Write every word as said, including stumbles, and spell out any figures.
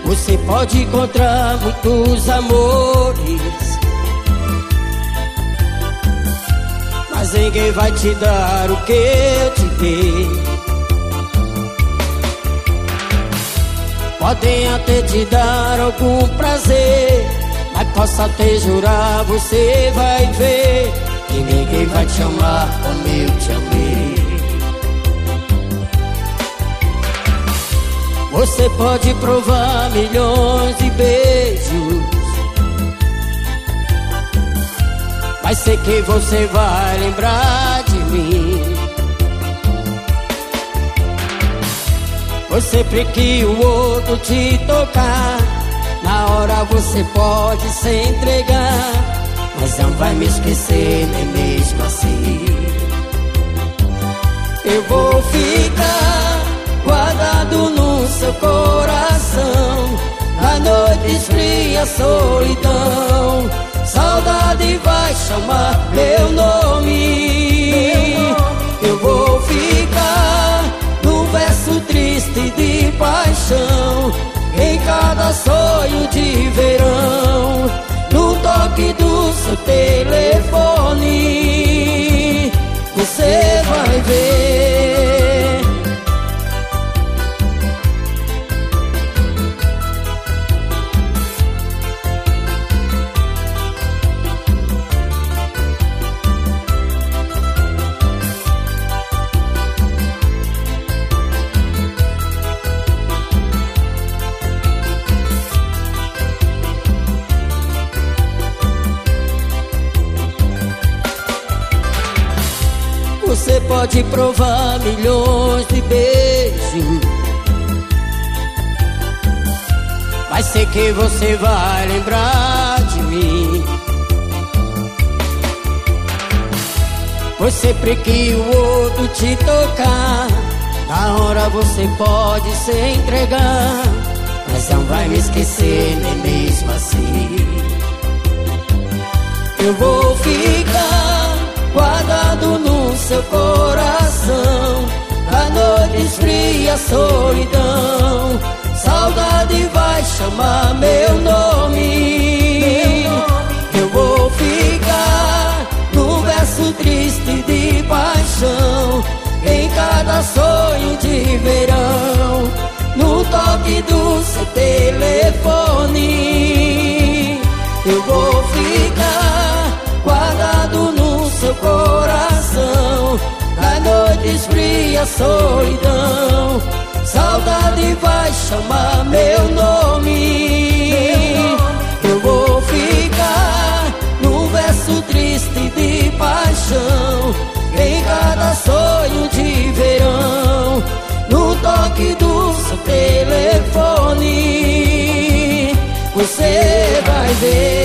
Você pode encontrar muitos amores, mas ninguém vai te dar o que eu te dei. Podem até te dar algum prazer, mas posso até jurar, você vai ver que ninguém vai te amar como eu te amei. Você pode provar milhões de beijos, mas sei que você vai lembrar de mim. Pois sempre que o outro te tocar, na hora você pode se entregar, mas não vai me esquecer nem mesmo assim. Eu vou ficar guardado no seu coração, na noite esfria, solidão. Saudade vai chamar meu nome. Eu vou ficar no verso triste de paixão, em cada sonho de verão, no toque do seu telefone. Você vai ver. Você pode provar milhões de beijos, mas sei que você vai lembrar de mim. Pois sempre que o outro te tocar, na hora você pode se entregar, mas não vai me esquecer nem mesmo assim. Eu vou ficar guardado no seu coração, na noite esfria, solidão. Saudade vai chamar meu nome. Eu vou ficar no verso triste de paixão, em cada sonho de verão, no toque do seu telefone. Eu vou ficar guardado no seu coração, na noite esfria, solidão. Saudade vai chamar meu nome. Eu vou ficar no verso triste de paixão, em cada sonho de verão, no toque do seu telefone. Você vai ver.